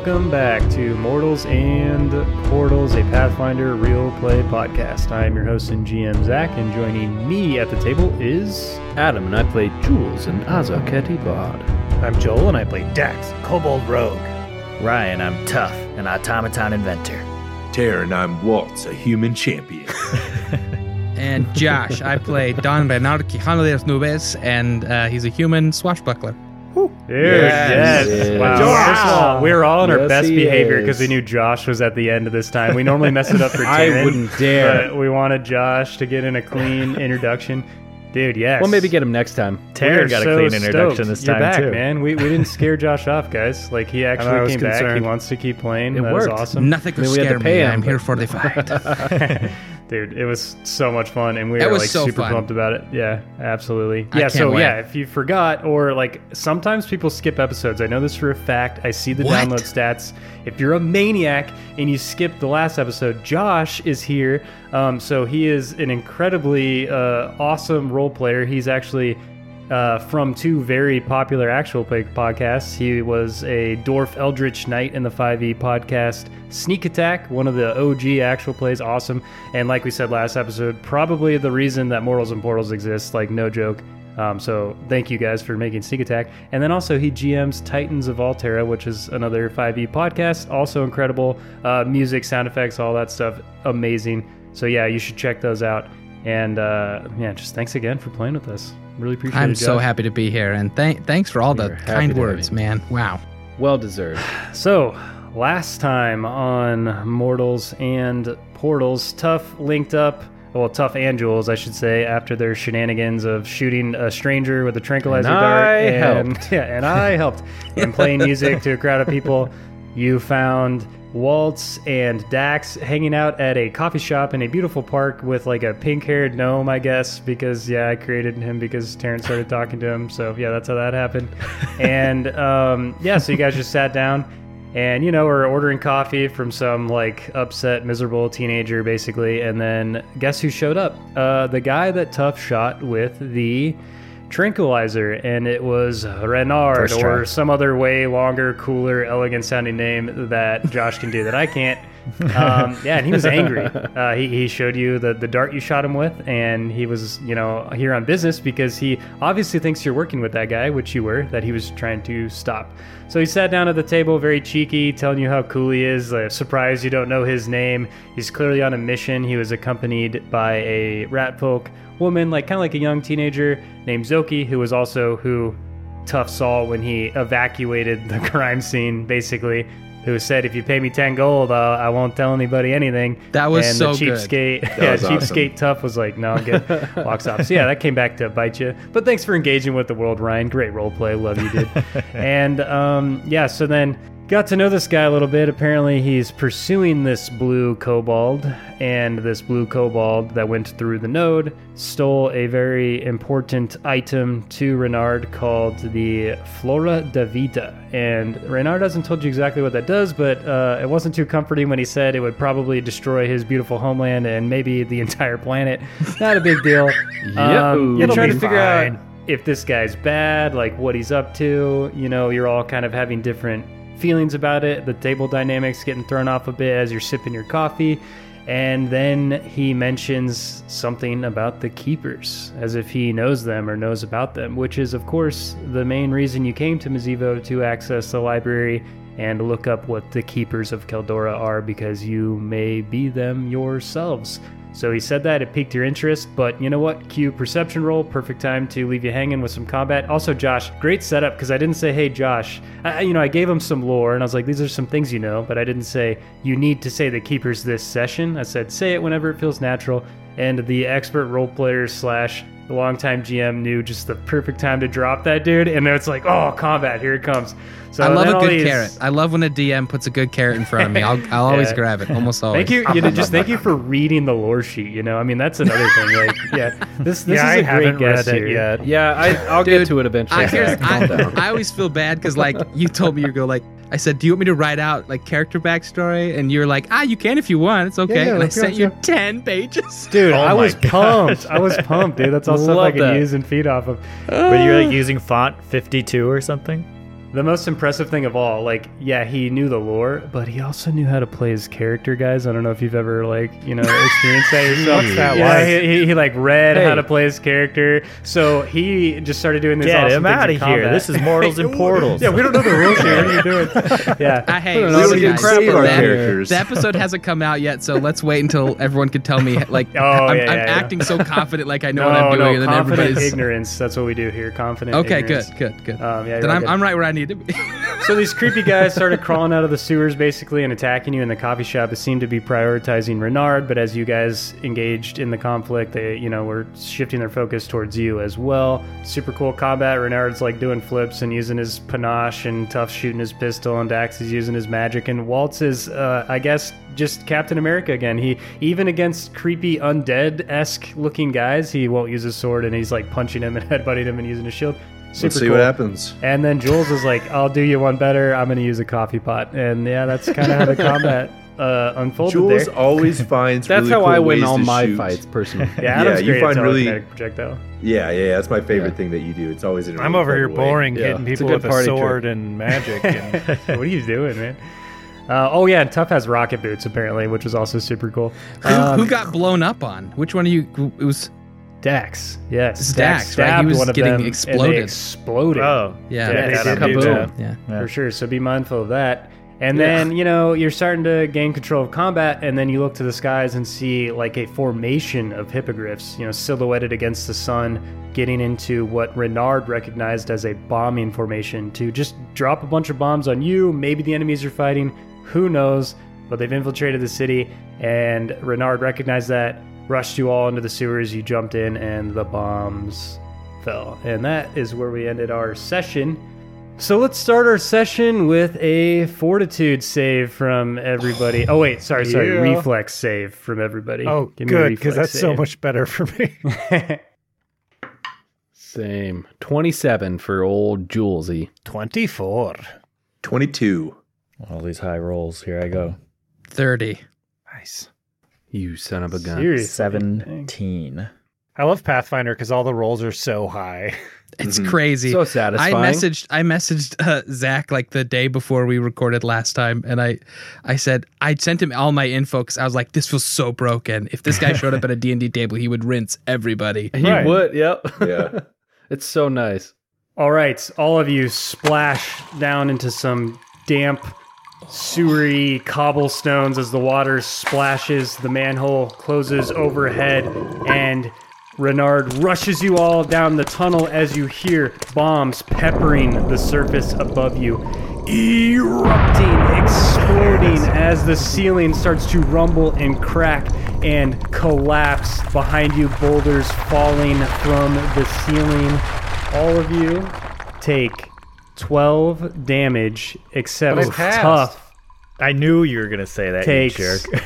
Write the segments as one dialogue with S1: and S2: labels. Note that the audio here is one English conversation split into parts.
S1: welcome back to Mortals and Portals, a Pathfinder real play podcast. I am your host and GM, Zach, and joining me at the table is...
S2: Adam, and I play Jules and Azaketi Bard.
S3: I'm Joel, and I play Dax, Kobold Rogue.
S4: Ryan, I'm Tough, an automaton inventor.
S5: Taryn, I'm Waltz, a human champion.
S6: And Josh, I play Don Bernard Quijano de las Nubes, and he's a human swashbuckler.
S1: Yes. Wow. First of all, we were all in our best behavior because we knew Josh was at the end of this time. We normally mess it up for Taryn.
S2: I wouldn't dare.
S1: But we wanted Josh to get in a clean introduction. Dude, yes.
S2: We'll maybe get him next time.
S4: Taryn got a clean introduction this time,
S1: You're back,
S4: too.
S1: Man. We didn't scare Josh off, guys. Like, he actually came back. He wants to keep playing. That was awesome.
S6: Nothing could scare me. I'm here for the fight.
S1: Dude, it was so much fun, and we were like super pumped about it. Yeah, absolutely. Yeah, so yeah, if you forgot, or like sometimes people skip episodes. I know this for a fact. I see the download stats. If you're a maniac and you skip the last episode, Josh is here. So he is an incredibly awesome role player. He's actually from two very popular actual play podcasts. He was a Dwarf Eldritch Knight in the 5e podcast Sneak Attack, one of the OG actual plays, awesome. And like we said last episode, probably the reason that Mortals and Portals exists, like no joke. So thank you guys for making Sneak Attack. And then also he GMs Titans of Altera, which is another 5e podcast, also incredible. Music, sound effects, all that stuff, amazing. So yeah, you should check those out. And yeah, just thanks again for playing with us. Really appreciate it,
S6: I'm
S1: Josh.
S6: so happy to be here, and thanks for all the kind words, man. Wow.
S2: Well deserved.
S1: So, last time on Mortals and Portals, Tough linked up, well, Tough and Jules, I should say, after their shenanigans of shooting a stranger with a tranquilizer dart. And I helped. And playing music to a crowd of people. You found Waltz and Dax hanging out at a coffee shop in a beautiful park with like a pink-haired gnome, I guess, because, yeah, I created him because Terrence started talking to him. So, yeah, that's how that happened. And, yeah, so you guys just sat down and, you know, were ordering coffee from some, like, upset, miserable teenager, basically. And then guess who showed up? The guy that Tough shot with the tranquilizer, and it was Renard, or some other way longer, cooler, elegant sounding name that Josh can do that I can't. Yeah, and he was angry. He showed you the dart you shot him with, and he was, you know, here on business because he obviously thinks you're working with that guy, which you were, that he was trying to stop. So he sat down at the table, very cheeky, telling you how cool he is. Surprised you don't know his name. He's clearly on a mission. He was accompanied by a ratfolk woman, like kind of like a young teenager named Zoki, who was also who Tough saw when he evacuated the crime scene, basically, who said, if you pay me 10 gold, I won't tell anybody anything.
S6: That was
S1: and
S6: so
S1: the cheapskate,
S6: good.
S1: Yeah, cheapskate awesome. Tough was like, no, I'm good. Walks off. So yeah, that came back to bite you. But thanks for engaging with the world, Ryan. Great role play. Love you, dude. And yeah, so then got to know this guy a little bit. Apparently he's pursuing this blue kobold, and this blue kobold that went through the node stole a very important item to Renard called the Flora da Vita. And Renard hasn't told you exactly what that does, but it wasn't too comforting when he said it would probably destroy his beautiful homeland and maybe the entire planet. Not a big deal. You're trying to figure out if this guy's bad, like what he's up to. You know, you're all kind of having different feelings about it. The table dynamics getting thrown off a bit as you're sipping your coffee. And then he mentions something about the keepers, as if he knows them or knows about them, which is, of course, the main reason you came to Mazivo, to access the library and look up what the keepers of Keldora are, because you may be them yourselves. So he said that, it piqued your interest, but you know what? Cue perception roll, perfect time to leave you hanging with some combat. Also, Josh, great setup, because I didn't say, hey, Josh. I gave him some lore, and I was like, these are some things you know, but I didn't say, you need to say the keepers this session. I said, say it whenever it feels natural, and the expert role player / the longtime GM knew just the perfect time to drop that dude, and then it's like, oh, combat, here it comes. So
S6: I love a good carrot. I love when a DM puts a good carrot in front of me. I'll always grab it, almost always.
S1: Thank you. Just thank you for reading the lore sheet. You know, I mean, that's another thing. Like, yeah, this is a great guest here.
S2: Yet. Yeah, I'll get to it eventually.
S6: I always feel bad because, like, you told me, I said, do you want me to write out like character backstory? And you're like, you can if you want. It's okay. And I sent you 10 pages.
S1: Dude, I was pumped. I was pumped, dude. That's all stuff I can use and feed off of.
S4: Were you like using font 52 or something?
S1: the most impressive thing of all, like, yeah, he knew the lore, but he also knew how to play his character, guys. I don't know if you've ever, like, experienced that yourself.
S3: What's that
S1: yeah,
S3: like?
S1: he like read how to play his character, so he just started doing this.
S4: Get
S1: awesome
S4: him
S1: things
S4: out
S1: in
S4: of here.
S1: combat.
S4: This is Mortals and Portals.
S1: Yeah, we don't know the rules here. What are you doing? Yeah.
S6: Hey,
S2: We
S6: listen,
S2: can
S6: guys,
S5: save our
S6: that-
S5: characters.
S6: The episode hasn't come out yet, so let's wait until everyone can tell me. Like, I'm acting so confident, like I know what I'm doing, and then
S1: confident
S6: everybody's.
S1: ignorance. That's what we do here. Confident.
S6: Okay,
S1: ignorance.
S6: good.
S1: Yeah,
S6: Then
S1: you're all good.
S6: I'm right where I need to be.
S1: So these creepy guys started crawling out of the sewers basically and attacking you in the coffee shop. It seemed to be prioritizing Renard, but as you guys engaged in the conflict, they, were shifting their focus towards you as well. Super cool combat. Renard's like doing flips and using his panache, and Tuff's shooting his pistol, and Dax is using his magic, and Waltz is, I guess, just Captain America again. He, even against creepy undead-esque looking guys, he won't use his sword, and he's like punching him and headbutting him and using his shield. Super
S5: Let's see
S1: cool.
S5: what happens.
S1: And then Jules is like, I'll do you one better. I'm going to use a coffee pot. And yeah, that's kind of how the combat unfolded
S5: Jules
S1: there.
S5: always finds
S2: That's
S5: really
S2: how
S5: cool
S2: I win
S5: ways
S2: all
S5: to
S2: my
S5: shoot.
S2: fights, personally.
S1: Yeah, Adam's
S5: you
S1: great
S5: find
S1: at
S5: really-
S1: telekinetic projectile.
S5: Yeah, that's my favorite thing that you do. It's always in a
S3: I'm
S5: really
S3: over here
S5: clever way.
S3: boring,
S2: Yeah.
S3: hitting
S2: It's a
S3: people
S2: good
S3: with a
S2: party
S3: sword
S2: trick.
S3: and magic. And
S1: What are you doing, man? Yeah, and Tuff has rocket boots, apparently, which was also super cool.
S6: Who got blown up on? Which one of you? It was
S1: Dax. Yes.
S6: It's Dax, right? He
S1: stabbed
S6: was
S1: one of
S6: getting
S1: them, and
S6: exploded.
S1: they exploded.
S4: Oh,
S6: yeah,
S1: Yeah,
S3: they
S1: that
S3: did
S1: happened
S3: do
S1: too.
S3: that.
S6: yeah.
S4: Yeah.
S1: For sure. So be mindful of that. And then, you're starting to gain control of combat, and then you look to the skies and see like a formation of hippogriffs, silhouetted against the sun, getting into what Renard recognized as a bombing formation to just drop a bunch of bombs on you. Maybe the enemies you're fighting, who knows? But they've infiltrated the city, and Renard recognized that, rushed you all into the sewers, you jumped in, and the bombs fell. And that is where we ended our session. So let's start our session with a fortitude save from everybody. Oh wait, sorry,
S3: Yeah.
S1: reflex save from everybody.
S3: oh,
S1: Give me a
S3: good, because
S1: reflex
S3: that's so
S1: save.
S3: much better for me.
S2: Same. 27 for old Julesy.
S3: 24.
S5: 22.
S4: All these high rolls. Here I go.
S6: 30.
S3: Nice.
S2: You son of a gun.
S1: Seriously.
S4: 17.
S3: I love Pathfinder because all the rolls are so high.
S6: It's crazy.
S2: So satisfying.
S6: I messaged Zach like the day before we recorded last time, and I said I sent him all my info because I was like, this feels so broken. If this guy showed up at a D&D table, he would rinse everybody.
S2: He
S3: Right.
S2: would, yep.
S5: Yeah.
S2: It's so nice.
S1: All right, all of you splash down into some damp, sewery cobblestones as the water splashes. The manhole closes overhead, and Renard rushes you all down the tunnel as you hear bombs peppering the surface above you, erupting, exploding as the ceiling starts to rumble and crack and collapse behind you, boulders falling from the ceiling. All of you take 12 damage, except
S3: But I passed.
S1: Tuff
S4: I knew you were going to say that, you
S1: takes
S4: jerk.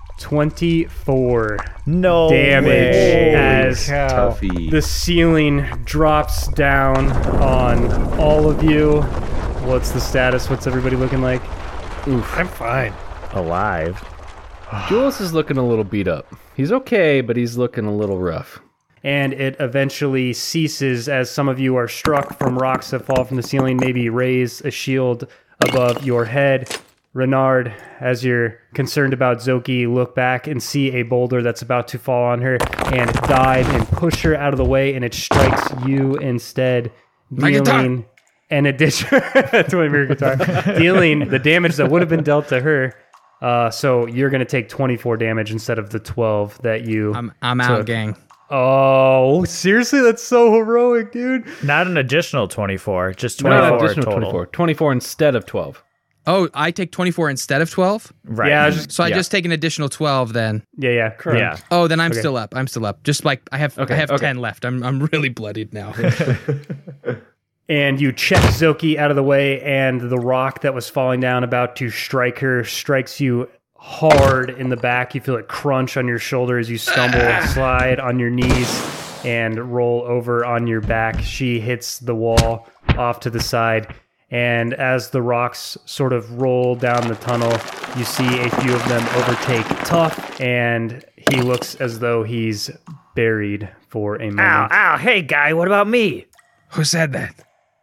S1: 24
S4: No
S1: damage
S4: way.
S1: as
S3: Cow.
S5: Tuffy.
S1: the ceiling drops down on all of you. What's the status? What's everybody looking like?
S3: I'm fine.
S4: Alive.
S2: Jules is looking a little beat up. He's okay, but he's looking a little rough.
S1: And it eventually ceases as some of you are struck from rocks that fall from the ceiling, maybe raise a shield above your head. Renard, as you're concerned about Zoki, look back and see a boulder that's about to fall on her and dive and push her out of the way, and it strikes you instead,
S6: My guitar.
S1: dealing an addition to your guitar, dealing the damage that would have been dealt to her. So you're going to take 24 damage instead of the 12 that you
S6: I'm out,
S1: took.
S6: gang.
S1: Oh, seriously? That's so heroic, dude.
S4: Not an additional 24, just
S2: No,
S4: 24
S2: additional
S4: total.
S2: 24. 24 instead of 12.
S6: Oh, I take 24 instead of 12?
S4: Right.
S1: Yeah, I was just-
S6: So I
S4: Yeah.
S6: just take an additional 12 then.
S1: Yeah.
S4: Yeah.
S6: Oh, then I'm
S1: Okay.
S6: still up. I'm still up. Just like I have 10 left. I'm really bloodied now.
S1: And you check Zoki out of the way, and the rock that was falling down about to strike her strikes you hard in the back. You feel it crunch on your shoulder as you stumble, slide on your knees, and roll over on your back. She hits the wall off to the side. And as the rocks sort of roll down the tunnel, you see a few of them overtake Tuff, and he looks as though he's buried for a moment.
S4: Ow, hey, guy, what about me?
S6: Who said that?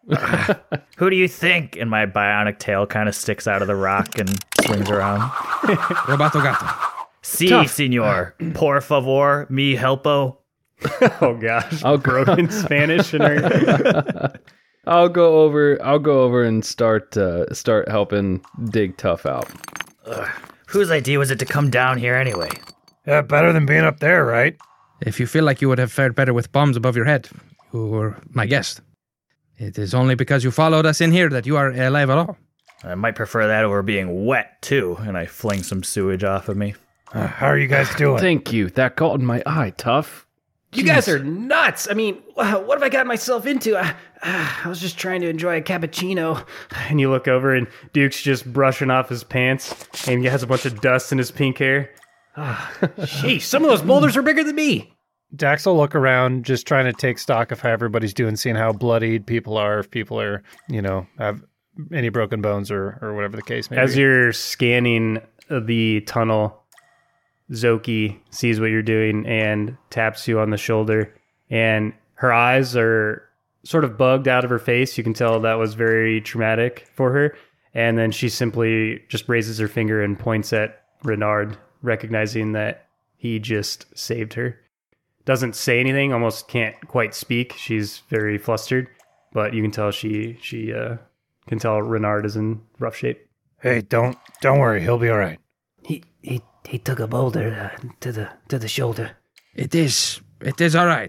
S4: Who do you think? And my bionic tail kind of sticks out of the rock and swings around.
S6: Roboto gato.
S4: Si, senor. Por favor, mi helpo.
S1: Oh gosh, broken Spanish in her.
S2: I'll go over and start helping dig Tough out.
S4: Whose idea was it to come down here anyway?
S3: Yeah, better than being up there, right?
S6: If you feel like you would have fared better with bombs above your head, you were my guest. It is only because you followed us in here that you are alive at all.
S4: I might prefer that over being wet, too. And I fling some sewage off of me.
S3: How are you guys doing?
S2: Thank you. That got in my eye, Tough.
S1: You guys are nuts. I mean, what have I got myself into? I was just trying to enjoy a cappuccino. And you look over and Duke's just brushing off his pants and he has a bunch of dust in his pink hair. Sheesh, some of those boulders are bigger than me.
S3: Dax will look around, just trying to take stock of how everybody's doing, seeing how bloodied people are, if people are, have any broken bones or whatever the case may be.
S1: As you're scanning the tunnel, Zoki sees what you're doing and taps you on the shoulder, and her eyes are sort of bugged out of her face. You can tell that was very traumatic for her. And then she simply just raises her finger and points at Renard, recognizing that he just saved her. Doesn't say anything, almost can't quite speak. She's very flustered, but you can tell she can tell Renard is in rough shape.
S3: Hey, don't worry, he'll be all right.
S7: He took a boulder to the shoulder.
S6: It is all right.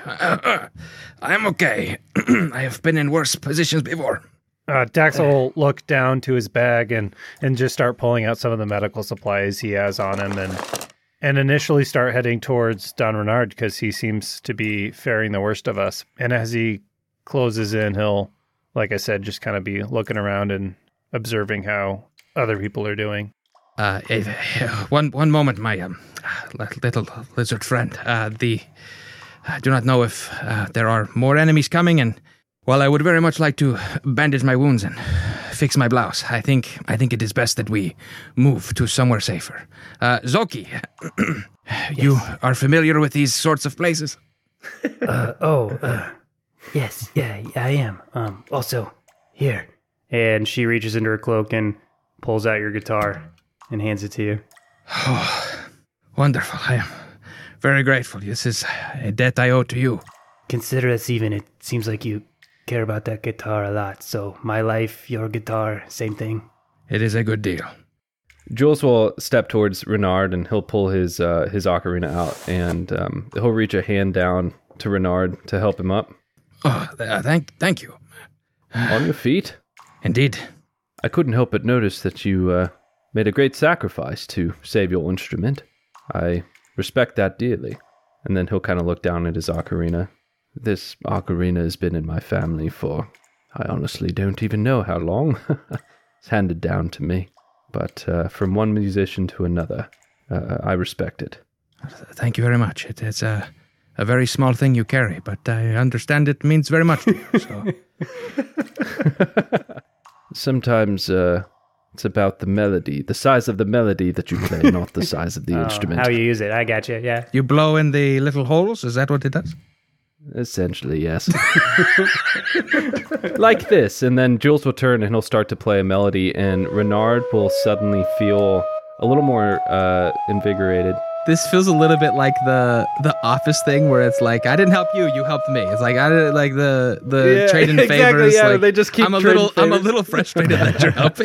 S6: I'm okay. I have been in worse positions before.
S3: Dax will look down to his bag and just start pulling out some of the medical supplies he has on him and initially start heading towards Don Renard because he seems to be faring the worst of us. And as he closes in, he'll, like I said, just kind of be looking around and observing how other people are doing.
S6: One moment, my little lizard friend. I do not know if there are more enemies coming, and while I would very much like to bandage my wounds and fix my blouse, I think it is best that we move to somewhere safer. Zoki, you are familiar with these sorts of places?
S7: Yes, yeah, I am. Also, here.
S1: And she reaches into her cloak and pulls out your guitar and hands it to you.
S6: Oh, wonderful. I am very grateful. This is a debt I owe to you.
S7: Consider us even. It seems like you care about that guitar a lot. So my life, your guitar, same thing.
S6: It is a good deal.
S2: Jules will step towards Renard and he'll pull his ocarina out and he'll reach a hand down to Renard to help him up.
S6: Oh, thank you.
S2: On your feet?
S6: Indeed.
S2: I couldn't help but notice that you made a great sacrifice to save your instrument. I respect that dearly. And then he'll kind of look down at his ocarina. This ocarina has been in my family for, I honestly don't even know how long. It's handed down to me. But from one musician to another, I respect it.
S6: Thank you very much. It is a very small thing you carry, but I understand it means very much to you. So.
S2: Sometimes it's about the melody, the size of the melody that you play, not the size of the instrument.
S1: How you use it, I got you, yeah.
S6: You blow in the little holes? Is that what it does?
S2: Essentially, yes. Like this, and then Jules will turn and he'll start to play a melody, and Renard will suddenly feel a little more invigorated.
S6: This feels a little bit like the Office thing where it's like, I didn't help you, you helped me. It's like I didn't like the trading favors.
S2: Yeah,
S6: like,
S2: they just keep
S6: I'm a little frustrated that you're helping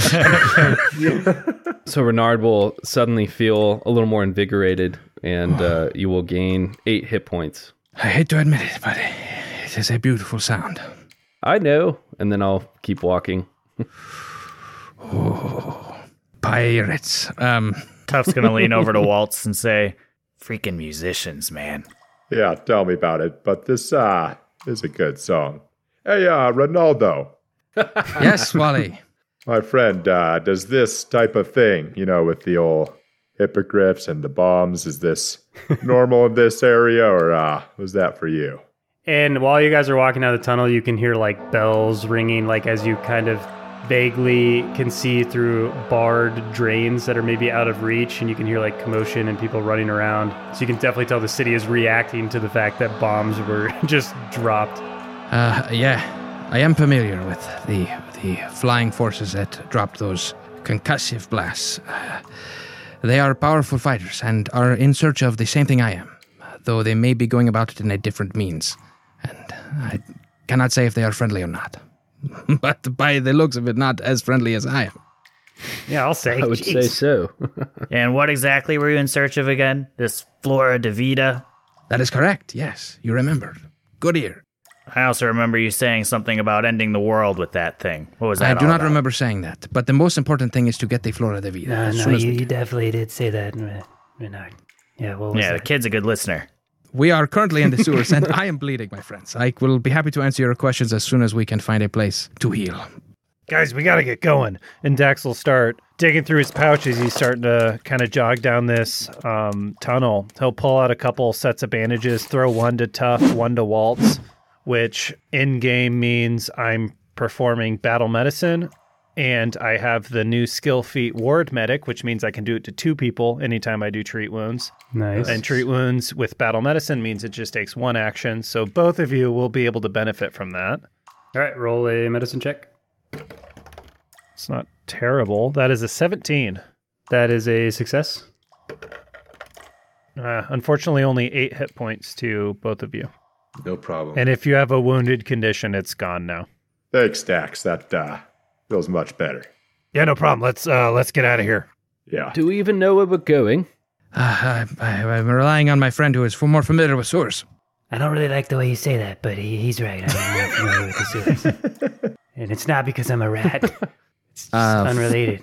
S6: me.
S2: So Renard will suddenly feel a little more invigorated, and you will gain 8 hit points.
S6: I hate to admit it, but it is a beautiful sound.
S2: I know, and then I'll keep walking.
S6: Oh, pirates.
S4: Tuff's gonna lean over to Waltz and say, "Freaking musicians, man."
S5: Yeah, tell me about it. But this is a good song. Hey, Ronaldo.
S6: Yes, Wally.
S5: My friend, does this type of thing, with the old hippogriffs and the bombs, is this normal in this area, or was that for you?
S1: And while you guys are walking down the tunnel, you can hear like bells ringing, like as you kind of vaguely can see through barred drains that are maybe out of reach, and you can hear like commotion and people running around. So you can definitely tell the city is reacting to the fact that bombs were just dropped.
S6: Yeah. I am familiar with the flying forces that dropped those concussive blasts. They are powerful fighters and are in search of the same thing I am, though they may be going about it in a different means. And I cannot say if they are friendly or not. But by the looks of it, not as friendly as I am.
S1: Yeah, I'll say.
S2: I would say so.
S4: And what exactly were you in search of again? This Flora de Vida?
S6: That is correct, yes. You remembered. Good ear.
S4: I also remember you saying something about ending the world with that thing. What was that?
S6: I do
S4: all
S6: not
S4: about?
S6: remember saying that, but the most important thing is to get the Flora de Vida. as
S7: No,
S6: soon as we
S7: you
S6: can.
S7: definitely did say that, Renard. Yeah, what was
S4: Yeah, the
S7: that?
S4: kid's a good listener.
S6: We are currently in the sewers, and I am bleeding, my friends. I will be happy to answer your questions as soon as we can find a place to heal.
S3: Guys, we got to get going. And Dax will start digging through his pouches. He's starting to kind of jog down this tunnel. He'll pull out a couple sets of bandages, throw one to Tough, one to Waltz, which in-game means I'm performing battle medicine. And I have the new skill feat Ward Medic, which means I can do it to 2 people anytime I do treat wounds.
S1: Nice.
S3: And treat wounds with battle medicine means it just takes 1 action. So both of you will be able to benefit from that.
S1: All right, roll a medicine check.
S3: It's not terrible. That is a 17.
S1: That is a success.
S3: Unfortunately, only 8 hit points to both of you.
S5: No problem.
S3: And if you have a wounded condition, it's gone now.
S5: Thanks, Dax. That feels much better.
S3: Yeah, no problem. Let's get out of here.
S5: Yeah.
S2: Do we even know where we're going?
S6: I'm relying on my friend who is more familiar with sewers.
S7: I don't really like the way you say that, but he's right. I'm not familiar with the sewers. And it's not because I'm a rat. It's just unrelated.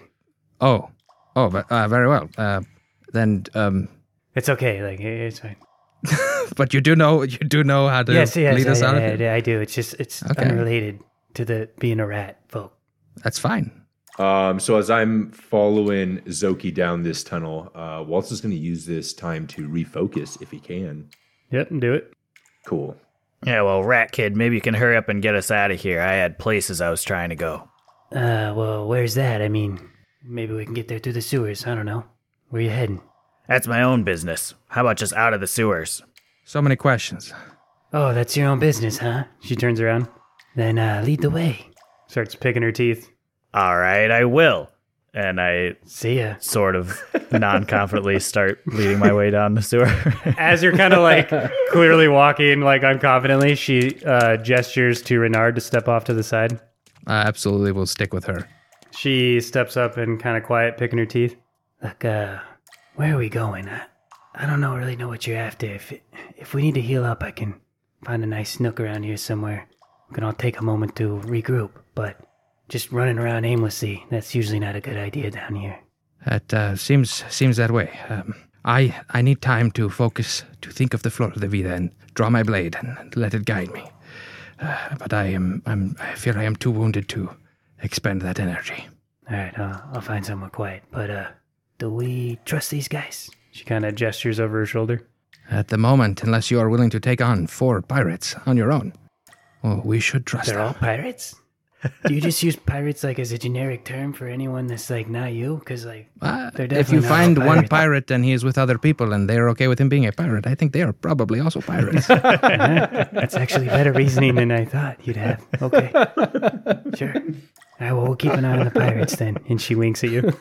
S6: But very well. Then,
S7: It's okay. Like, it's fine.
S6: but you do know how to
S7: Yes,
S6: lead us out of here.
S7: I do. It's
S6: Okay.
S7: unrelated to the being a rat, folk.
S6: That's fine.
S5: So as I'm following Zoki down this tunnel, Waltz is going to use this time to refocus if he can.
S1: Yep, do it.
S5: Cool.
S4: Yeah, well, Rat Kid, maybe you can hurry up and get us out of here. I had places I was trying to go.
S7: Well, where's that? I mean, maybe we can get there through the sewers. I don't know. Where you heading?
S4: That's my own business. How about just out of the sewers?
S6: So many questions.
S7: Oh, that's your own business, huh?
S1: She turns around,
S7: Then lead the way.
S1: starts picking her teeth.
S4: All right, I will. And I
S7: See ya.
S4: sort of non-confidently start leading my way down the sewer.
S1: As you're kind of like clearly walking like unconfidently, she gestures to Renard to step off to the side.
S6: I absolutely will stick with her.
S1: She steps up and kind of quiet, picking her teeth.
S7: Look, where are we going? I don't really know what you're after. If we need to heal up, I can find a nice nook around here somewhere. We can all take a moment to regroup, but just running around aimlessly, that's usually not a good idea down here.
S6: That seems that way. I need time to focus, to think of the Flora de Vida and draw my blade and let it guide me. But I fear I am too wounded to expend that energy.
S7: All right, I'll find somewhere quiet. But do we trust these guys?
S1: She kind of gestures over her shoulder.
S6: At the moment, unless you are willing to take on 4 pirates on your own, well, we should trust
S7: They're
S6: them.
S7: all pirates? Do you just use pirates like as a generic term for anyone that's like not you? Because like they're definitely
S6: If you
S7: not all
S6: find one
S7: pirates.
S6: pirate and he is with other people and they're okay with him being a pirate, I think they are probably also pirates.
S7: That's actually better reasoning than I thought you'd have. Okay, sure. All right, well, we'll keep an eye on the pirates then.
S1: And she winks at you.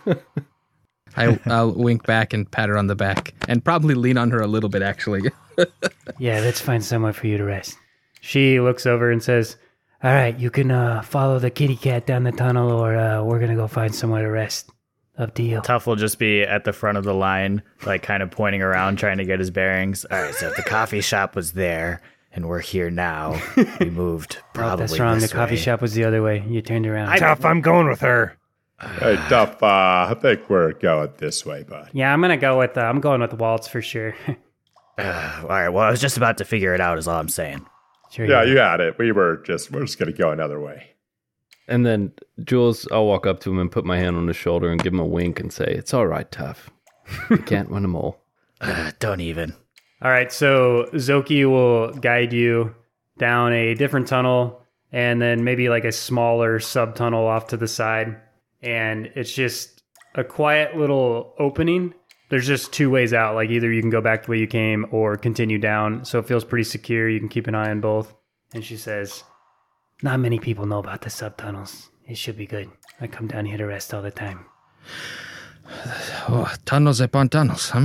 S6: I'll wink back and pat her on the back and probably lean on her a little bit, actually.
S7: Yeah, let's find somewhere for you to rest.
S1: She looks over and says,
S7: All right, you can follow the kitty cat down the tunnel, or we're gonna go find somewhere to rest. Up to you.
S4: Tough will just be at the front of the line, like kind of pointing around, trying to get his bearings. All right, so if the coffee shop was there, and we're here now, we moved
S7: Oh,
S4: probably
S7: that's wrong. The
S4: this
S7: coffee
S4: way.
S7: shop was the other way. You turned around.
S3: Tough, I'm going with her.
S5: Hey, Duff, I think we're going this way, bud.
S1: "Yeah, I'm going with Waltz for sure."
S4: All right, well, I was just about to figure it out is all I'm saying.
S7: Sure
S5: Yeah,
S7: you
S5: you had it. We're just going to go another way.
S2: And then Jules, I'll walk up to him and put my hand on his shoulder and give him a wink and say, "It's all right, Tough. You can't win them all."
S4: Don't even.
S1: All right, so Zoki will guide you down a different tunnel and then maybe like a smaller sub-tunnel off to the side. And it's just a quiet little opening. There's just 2 ways out. Like either you can go back the way you came or continue down. So it feels pretty secure. You can keep an eye on both. And she says,
S7: not many people know about the subtunnels. It should be good. I come down here to rest all the time.
S6: Oh, tunnels upon tunnels, huh?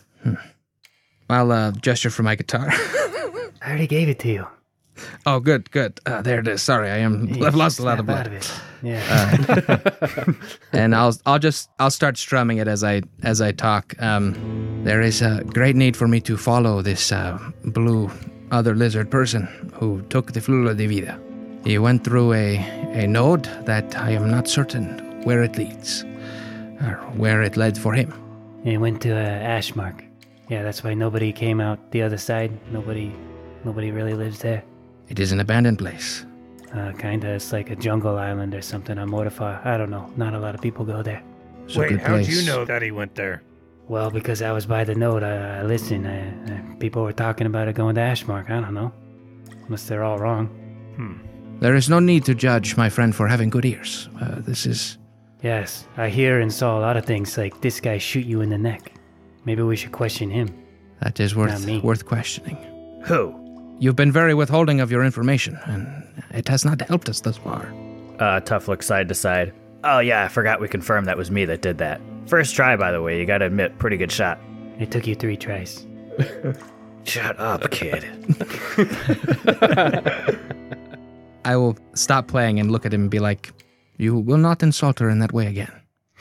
S6: I'll gesture for my guitar.
S7: I already gave it to you.
S6: Oh, good. There it is. Sorry, I've lost a lot of
S7: Snap out
S6: blood.
S7: of it. Yeah.
S6: And I'll start strumming it as I talk. There is a great need for me to follow this blue other lizard person who took the Flula de Vida. He went through a node that I am not certain where it leads, or where it led for him.
S7: It went to Ashmark. Yeah, that's why nobody came out the other side. Nobody really lives there.
S6: It is an abandoned place.
S7: Kinda. It's like a jungle island or something on Mortifar. I don't know. Not a lot of people go there.
S6: It's a
S3: Wait,
S6: good
S3: how'd
S6: place.
S3: you know that he went there?
S7: Well, because I was by the node, I listened. People were talking about it going to Ashmark. I don't know. Unless they're all wrong.
S6: There is no need to judge my friend for having good ears. This is...
S7: Yes, I hear and saw a lot of things like this guy shoot you in the neck. Maybe we should question him.
S6: That is
S7: Not me.
S6: worth questioning.
S4: Who?
S6: You've been very withholding of your information, and it has not helped us thus far.
S4: Tough looks side to side. Oh yeah, I forgot we confirmed that was me that did that. First try, by the way, you gotta admit, pretty good shot.
S7: It took you 3 tries.
S4: Shut up, kid.
S6: I will stop playing and look at him and be like, you will not insult her in that way again.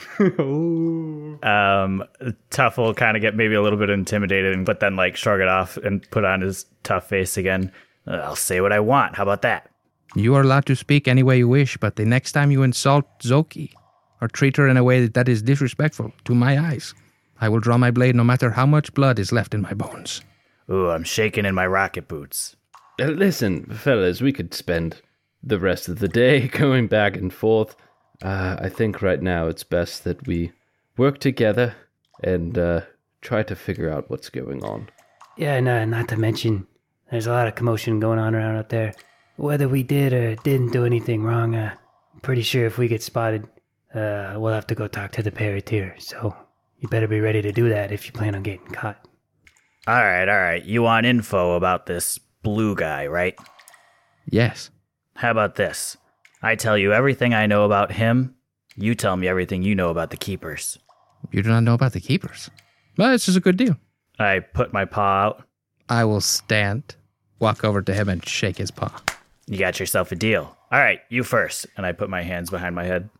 S4: Tough will kind of get maybe a little bit intimidated, but then like shrug it off and put on his tough face again. I'll say what I want. How about that?
S6: You are allowed to speak any way you wish, but the next time you insult Zoki or treat her in a way that is disrespectful to my eyes, I will draw my blade no matter how much blood is left in my bones.
S4: Ooh, I'm shaking in my rocket boots.
S2: Listen, fellas, we could spend the rest of the day going back and forth. I think right now it's best that we work together and try to figure out what's going on.
S7: Yeah, no, not to mention, there's a lot of commotion going on around up there. Whether we did or didn't do anything wrong, I'm pretty sure if we get spotted, we'll have to go talk to the Paratier. So you better be ready to do that if you plan on getting caught.
S4: All right. You want info about this blue guy, right?
S6: Yes.
S4: How about this? I tell you everything I know about him. You tell me everything you know about the Keepers.
S6: You do not know about the Keepers. Well, this is a good deal.
S4: I put my paw out.
S6: I will stand, walk over to him, and shake his paw.
S4: You got yourself a deal. All right, you first. And I put my hands behind my head.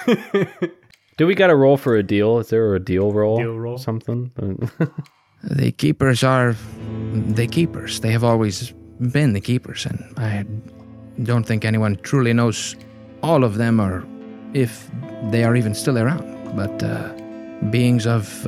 S2: Do we got a roll for a deal? Is there a deal roll?
S1: Deal roll?
S2: Something?
S6: The Keepers are the Keepers. They have always been the Keepers, and I don't think anyone truly knows all of them or if they are even still around. But beings of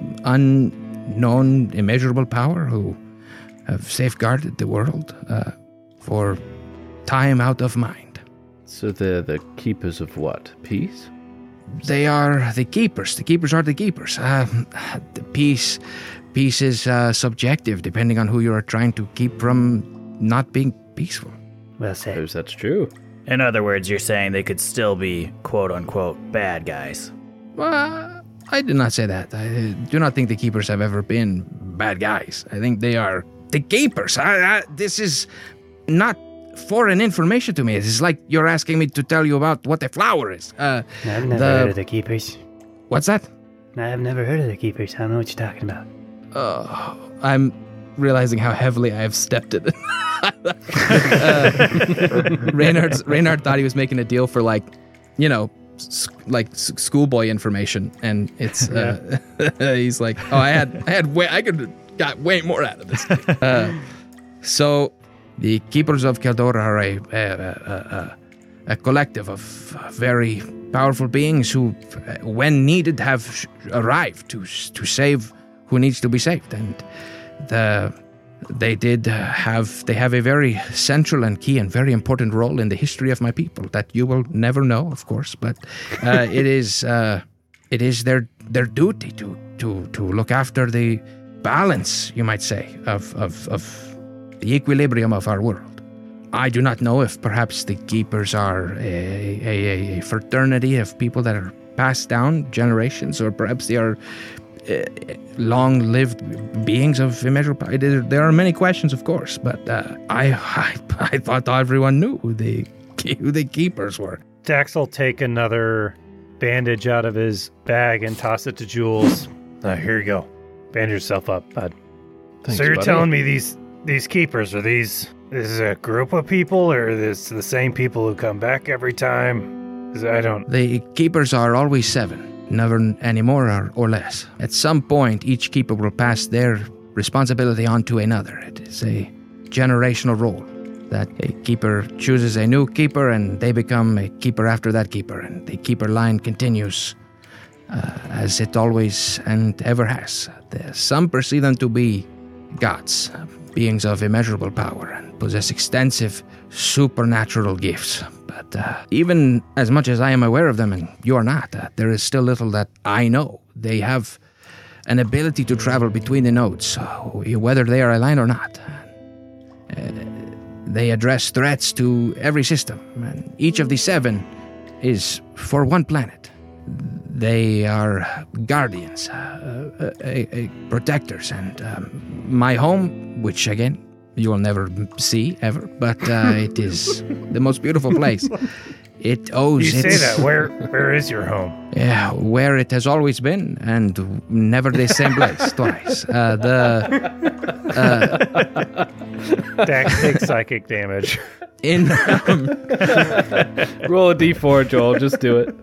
S6: unknown, immeasurable power who have safeguarded the world for time out of mind.
S2: So they're the keepers of what? Peace?
S6: They are the Keepers. The Keepers are the Keepers. The peace is subjective, depending on who you are trying to keep from not being peaceful.
S7: Well said.
S2: Suppose that's true.
S4: In other words, you're saying they could still be quote-unquote bad guys.
S6: I did not say that. I do not think the Keepers have ever been bad guys. I think they are the Keepers. This is not foreign information to me. It's like you're asking me to tell you about what a flower is.
S7: I've never heard of the Keepers.
S6: What's that?
S7: I've never heard of the Keepers. I don't know what you're talking about.
S6: I'm realizing how heavily I have stepped it. Reynard thought he was making a deal for schoolboy information, and it's he's like, oh, I could got way more out of this. So the Keepers of Keldor are a collective of very powerful beings who, when needed, have arrived to save who needs to be saved, and they have a very central and key and very important role in the history of my people that you will never know, of course, but it is their duty to look after the balance, you might say, of the equilibrium of our world. I do not know if perhaps the Keepers are a fraternity of people that are passed down generations, or perhaps they are long-lived beings of immeasurable power. There are many questions, of course, but I thought everyone knew who the who the keepers were.
S3: Dax will take another bandage out of his bag and toss it to Jules. Here you go. Bandage yourself up, bud.
S2: Thanks,
S3: So you're
S2: buddy.
S3: telling me these keepers, this is a group of people, or this the same people who come back every time? I don't...
S6: The keepers are always 7, never any more or less. At some point, each keeper will pass their responsibility on to another. It is a generational role that a keeper chooses a new keeper and they become a keeper after that keeper, and the keeper line continues as it always and ever has. Some perceive them to be gods, beings of immeasurable power, and possess extensive supernatural gifts. But even as much as I am aware of them, and you are not, there is still little that I know. They have an ability to travel between the nodes, whether they are aligned or not. They address threats to every system, and each of the 7 is for one planet. They are guardians, protectors, and my home, which again, you will never see ever, but it is the most beautiful place. It owes
S3: You say
S6: its...
S3: that. Where is your home?
S6: Yeah, where it has always been, and never the same place, twice.
S3: Dax takes psychic damage.
S6: In
S2: Roll a d4, Joel. Just do it.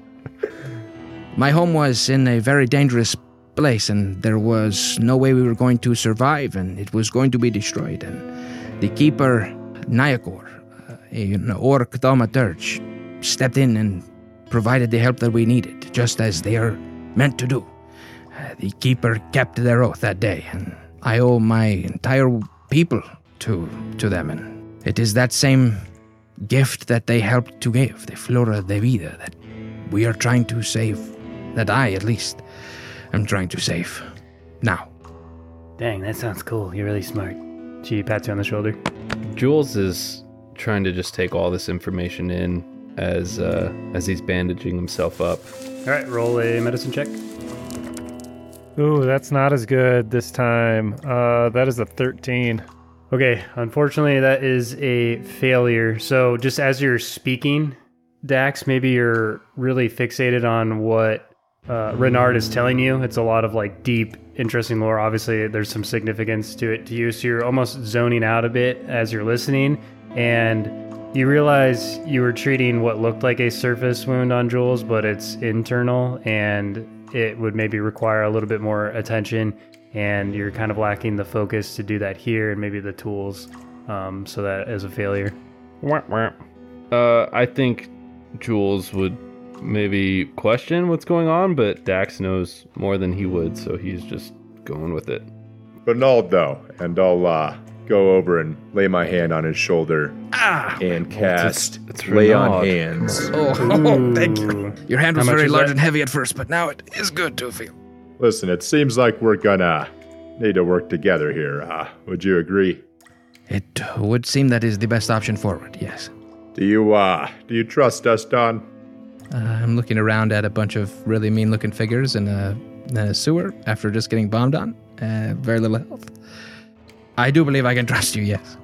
S6: my home was in a very dangerous place, and there was no way we were going to survive, and it was going to be destroyed. And the keeper, Nyakor, an orc thaumaturge, stepped in and provided the help that we needed, just as they are meant to do. The keeper kept their oath that day, and I owe my entire people to them. And it is that same gift that they helped to give, the Flora de Vida, that we are trying to save, that I, at least, am trying to save now.
S7: Dang, that sounds cool. You're really smart.
S1: She pats you on the shoulder.
S2: Jules is trying to just take all this information in as he's bandaging himself up.
S1: All right, roll a medicine check.
S3: Ooh, that's not as good this time. That is a 13.
S1: Okay, unfortunately, that is a failure. So just as you're speaking, Dax, maybe you're really fixated on what Renard is telling you. It's a lot of like deep, interesting lore. Obviously, there's some significance to it to you. So you're almost zoning out a bit as you're listening. And you realize you were treating what looked like a surface wound on Jules, but it's internal and it would maybe require a little bit more attention. And you're kind of lacking the focus to do that here and maybe the tools. So that is a failure.
S2: I think Jules would maybe question what's going on, but Dax knows more than he would, so he's just going with it.
S5: Bernard, though, and I'll go over and lay my hand on his shoulder and cast
S2: it's
S5: Lay on
S2: Renard.
S5: Hands.
S6: Oh, thank you. Your hand was
S1: How much
S6: very
S1: is
S6: large
S1: that?
S6: and heavy at first, but now it is good to feel.
S5: Listen, it seems like we're gonna need to work together here. Would you agree?
S6: It would seem that is the best option forward, yes.
S5: Do you trust us, Don?
S6: I'm looking around at a bunch of really mean-looking figures in a sewer after just getting bombed on. Very little health. I do believe I can trust you, yes.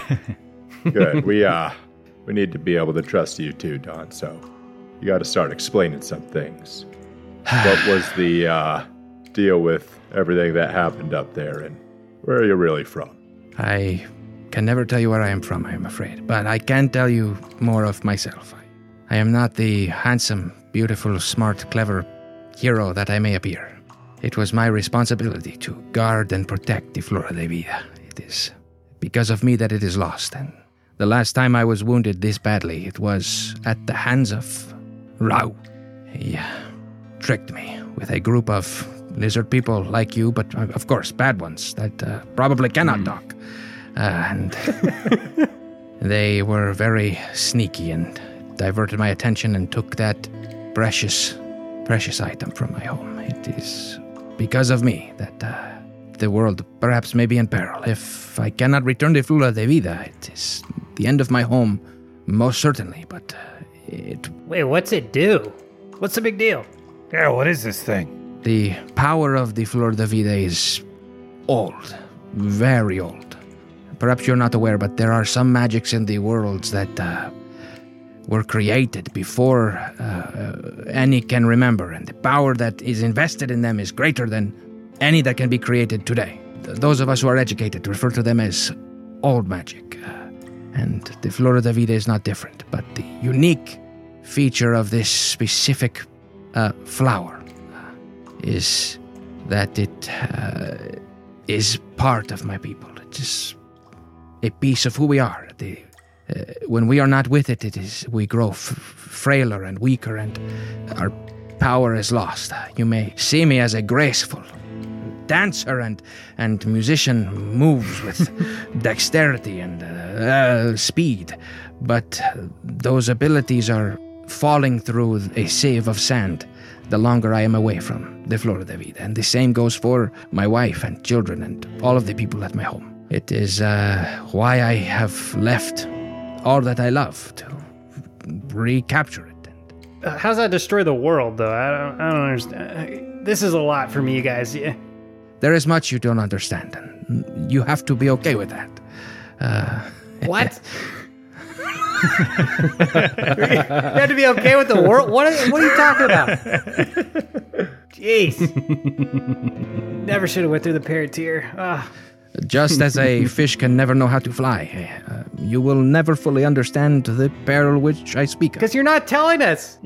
S5: Good. We need to be able to trust you too, Don. So you got to start explaining some things. What was the deal with everything that happened up there, and where are you really from?
S6: I can never tell you where I am from, I am afraid, but I can tell you more of myself. I am not the handsome, beautiful, smart, clever hero that I may appear. It was my responsibility to guard and protect the Flora de Vida. It is because of me that it is lost, and the last time I was wounded this badly, it was at the hands of Rao. He tricked me with a group of lizard people like you, but of course bad ones that probably cannot talk. And they were very sneaky and diverted my attention and took that precious item from my home. It is because of me that the world perhaps may be in peril. If I cannot return the Flora de Vida, it is the end of my home, most certainly, but it...
S7: Wait, what's it do? What's the big deal?
S3: Yeah, what is this thing?
S6: The power of the Flor de Vida is old, very old. Perhaps you're not aware, but there are some magics in the worlds that
S8: were created before any can remember, and the power that is invested in them is greater than any that can be created today. Those of us who are educated refer to them as old magic. And the Flora da Vida is not different, but the unique feature of this specific flower is that it is part of my people. It is a piece of who we are. When we are not with it, we grow frailer and weaker, and our power is lost. You may see me as a graceful dancer and musician, moves with dexterity and speed, but those abilities are falling through a sieve of sand the longer I am away from the Flora da Vida. And the same goes for my wife and children and all of the people at my home. It is why I have left all that I love to recapture it.
S1: How's that destroy the world, though? I don't understand. This is a lot for me, you guys. Yeah.
S8: There is much you don't understand, and you have to be okay with that.
S1: What? You have to be okay with the world? What are you talking about? Jeez. Never should have went through the parrot-tier.
S8: Just as a fish can never know how to fly, you will never fully understand the peril which I speak of.
S1: Because you're not telling us.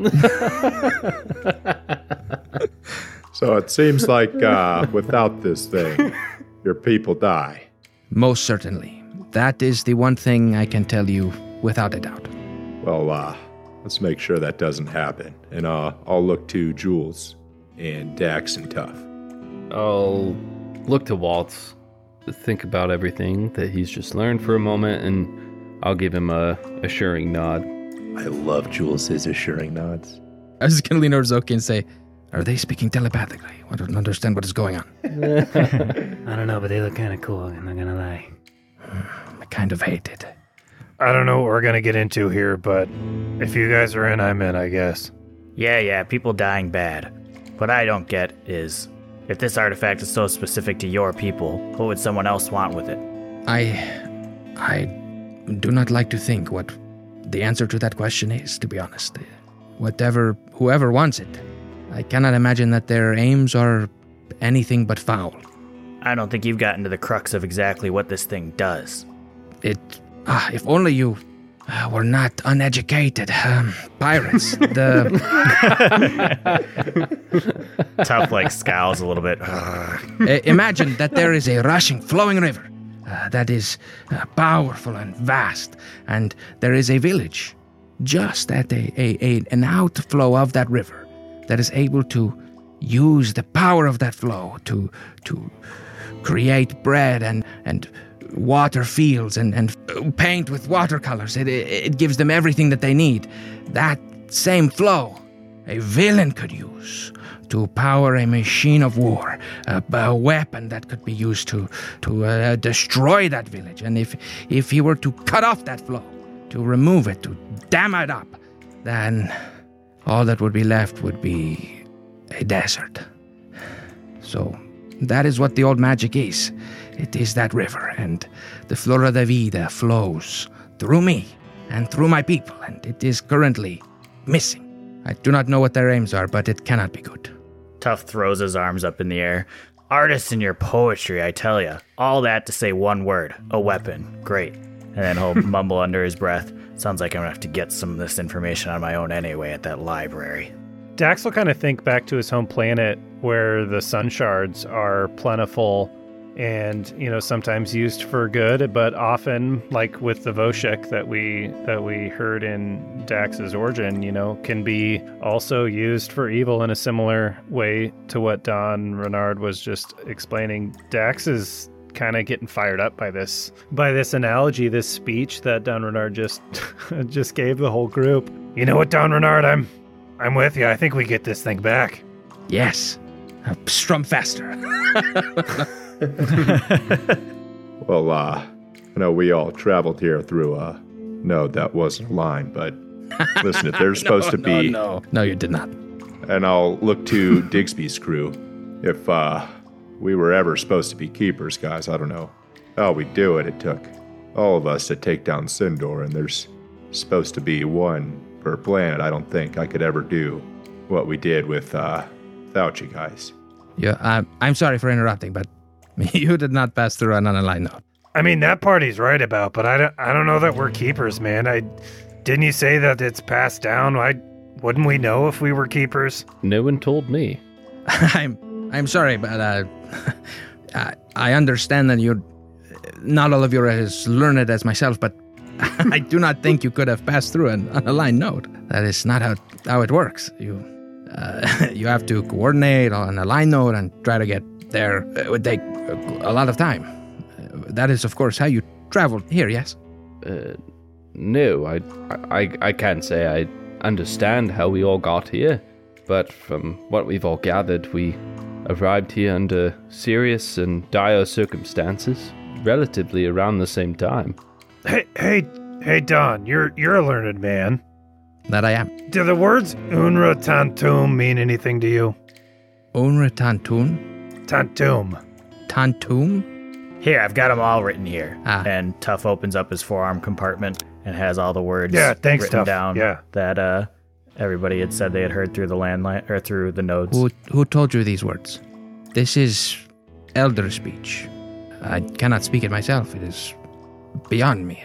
S5: So it seems like without this thing, your people die.
S8: Most certainly. That is the one thing I can tell you without a doubt.
S5: Well, let's make sure that doesn't happen. And I'll look to Jules and Dax and Tuff.
S2: I'll look to Waltz, think about everything that he's just learned for a moment, and I'll give him a assuring nod.
S9: I love Jules' assuring nods.
S6: I was just going to lean over to Zoki and say,
S8: are they speaking telepathically? I don't understand what is going on.
S7: I don't know, but they look kind of cool, I'm not gonna lie.
S8: I kind of hate it.
S3: I don't know what we're going to get into here, but if you guys are in, I'm in, I guess.
S4: Yeah, people dying bad. What I don't get is, if this artifact is so specific to your people, what would someone else want with it?
S8: I do not like to think what the answer to that question is, to be honest. Whoever wants it, I cannot imagine that their aims are anything but foul.
S4: I don't think you've gotten to the crux of exactly what this thing does.
S8: If only you were not uneducated. Pirates.
S4: Tough, scowls a little bit.
S8: Imagine that there is a rushing, flowing river that is powerful and vast, and there is a village just at an outflow of that river that is able to use the power of that flow to create bread and water fields and paint with watercolors. It gives them everything that they need. That same flow a villain could use to power a machine of war, a weapon that could be used to destroy that village. And if he were to cut off that flow, to remove it, to dam it up, then all that would be left would be a desert. So that is what the old magic is. It is that river, and the Flora da Vida flows through me and through my people, and it is currently missing. I do not know what their aims are, but it cannot be good.
S4: Tuff throws his arms up in the air. Artists in your poetry, I tell ya. All that to say one word, a weapon. Great. And then he'll mumble under his breath. Sounds like I'm going to have to get some of this information on my own anyway at that library.
S3: Dax will kind of think back to his home planet where the sun shards are plentiful and, sometimes used for good, but often, like with the Voshek that we heard in Dax's origin, can be also used for evil in a similar way to what Don Renard was just explaining. Dax is kind of getting fired up by this analogy, this speech that Don Renard just gave the whole group. You know what, Don Renard, I'm with you. I think we get this thing back.
S8: Yes. Strum faster.
S5: Well, I know we all traveled here through no, that wasn't a line, but listen, if there's supposed to be...
S8: No, you did not.
S5: And I'll look to Digsby's crew. If we were ever supposed to be keepers, guys, I don't know how we do it. It took all of us to take down Sindor, and there's supposed to be one per planet, I don't think I could ever do what we did without you guys.
S8: Yeah, I'm sorry for interrupting, but you did not pass through an unaligned node.
S3: I mean, that part he's right about, but I don't know that we're keepers, man. Didn't you say that it's passed down? Wouldn't we know if we were keepers?
S2: No one told me.
S8: I'm sorry, but I understand that you're not all of you are as learned as myself, but I do not think you could have passed through an unaligned node. That is not how it works. You have to coordinate on an aligned node and try to get there. It would take a lot of time. That is, of course, how you traveled here, yes?
S2: No, I can't say I understand how we all got here, but from what we've all gathered, we arrived here under serious and dire circumstances, relatively around the same time.
S3: Hey, Don, you're a learned man.
S8: That I am.
S3: Do the words Unra Tantum mean anything to you?
S8: Unra Tantum?
S3: Tantum.
S8: Tantum?
S4: Here, I've got them all written here.
S8: Ah.
S4: And Tuff opens up his forearm compartment and has all the words
S3: thanks,
S4: written
S3: Tuff.
S4: down
S3: Yeah.
S4: that everybody had said they had heard through the landline or through the nodes.
S8: Who told you these words? This is elder speech. I cannot speak it myself. It is beyond me.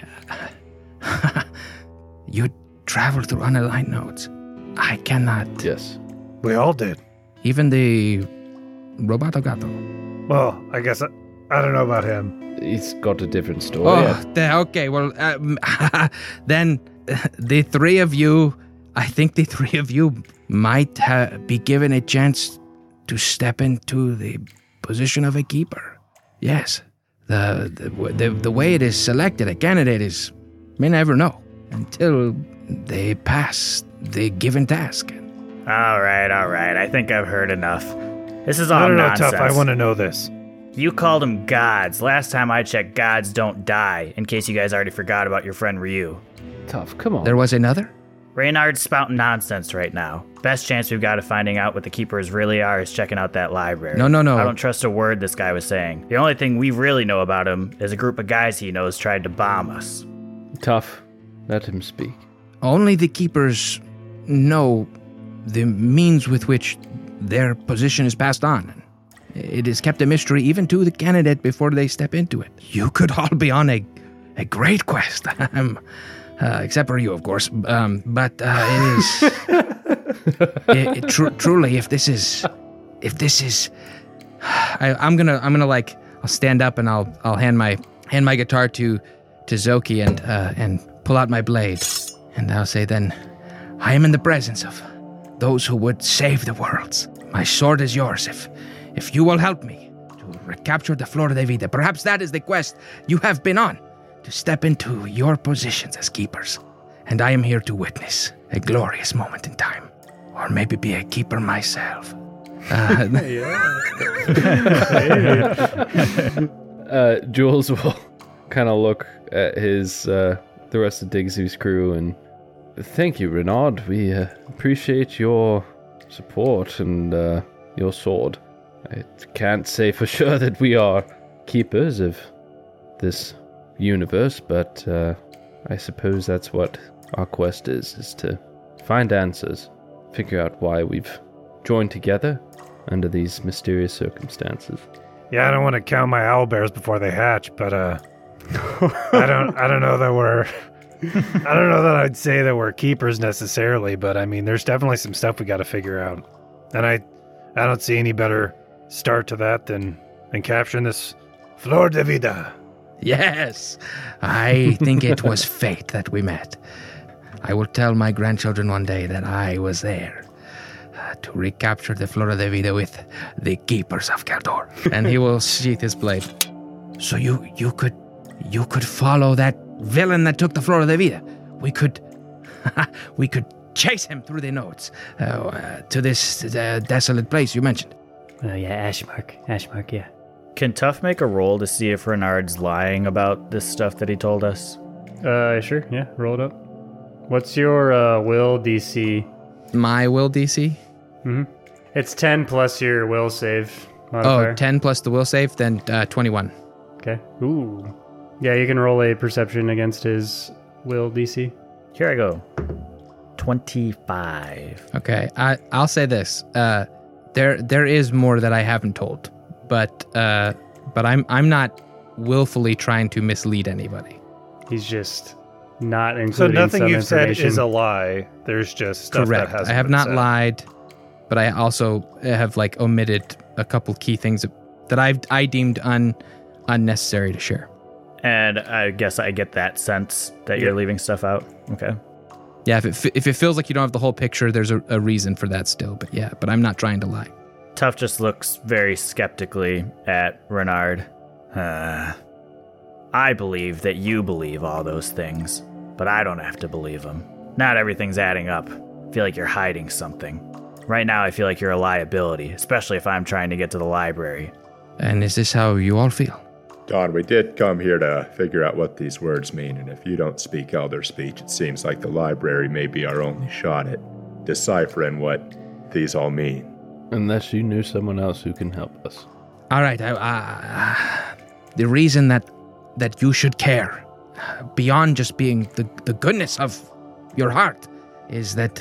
S8: You travel through unaligned nodes. I cannot.
S2: Yes.
S3: We all did.
S8: Even the Roboto Gato.
S3: Well, I guess I don't know about him.
S2: He's got a different story.
S8: Okay. Well, then the three of you, I think the three of you might be given a chance to step into the position of a keeper. Yes. The way it is selected, a candidate is, may never know until they pass the given task.
S4: All right. I think I've heard enough. This is all
S3: No,
S4: nonsense.
S3: Tuff, I want to know this.
S4: You called them gods. Last time I checked, gods don't die, in case you guys already forgot about your friend Ryu.
S2: Tough, come on.
S8: There was another?
S4: Reynard's spouting nonsense right now. Best chance we've got of finding out what the keepers really are is checking out that library.
S8: No.
S4: I don't trust a word this guy was saying. The only thing we really know about him is a group of guys he knows tried to bomb us.
S2: Tough. Let him speak.
S8: Only the keepers know the means with which their position is passed on. It is kept a mystery even to the candidate before they step into it. You could all be on a great quest. Except for you, of course. But it is truly, if this is, I'm gonna like, I'll stand up and I'll hand my guitar to Zoki and pull out my blade, and I'll say, then, I am in the presence of those who would save the worlds. My sword is yours if you will help me to recapture the Flora de Vida. Perhaps that is the quest you have been on, to step into your positions as keepers. And I am here to witness a glorious moment in time. Or maybe be a keeper myself.
S2: Jules will kind of look at the rest of Digsy's crew and thank you, Renard. We appreciate your support and your sword. I can't say for sure that we are keepers of this universe, but I suppose that's what our quest is to find answers, figure out why we've joined together under these mysterious circumstances.
S3: Yeah, I don't want to count my owlbears before they hatch, but I don't know that we're I don't know that I'd say that we're keepers necessarily, but I mean there's definitely some stuff we got to figure out. And I don't see any better start to that than capturing this Flor de Vida.
S8: Yes, I think it was fate that we met. I will tell my grandchildren one day that I was there to recapture the Flora de Vida with the keepers of Caldor. And he will sheath his blade. So you could follow that villain that took the Flora de Vida. We could chase him through the nodes to this desolate place you mentioned.
S7: Yeah, Ashmark, yeah.
S4: Can Tuff make a roll to see if Renard's lying about this stuff that he told us?
S1: Sure, yeah, roll it up. What's your will DC?
S8: My will DC?
S1: Mm-hmm. It's 10 plus your will save modifier.
S8: Oh, 10 plus the will save, then 21.
S1: Okay. Ooh. Yeah, you can roll a perception against his will DC.
S4: Here I go. 25.
S6: Okay, I'll say this. There is more that I haven't told, but I'm not willfully trying to mislead anybody.
S1: He's just not including
S3: So nothing
S1: some
S3: you've said
S1: information.
S3: is a lie. There's just stuff
S6: Correct.
S3: that hasn't
S6: I have
S3: been
S6: not
S3: said.
S6: lied, but I also have like omitted a couple key things that I deemed unnecessary to share.
S4: And I guess I get that sense that you're leaving stuff out. Okay.
S6: Yeah, if it feels like you don't have the whole picture, there's a reason for that still. But I'm not trying to lie.
S4: Tough just looks very skeptically at Renard. I believe that you believe all those things, but I don't have to believe them. Not everything's adding up. I feel like you're hiding something. Right now, I feel like you're a liability, especially if I'm trying to get to the library.
S8: And is this how you all feel?
S5: Don, we did come here to figure out what these words mean, and if you don't speak Elder Speech, it seems like the library may be our only shot at deciphering what these all mean.
S2: Unless you knew someone else who can help us.
S8: All right, the reason that you should care, beyond just being the goodness of your heart, is that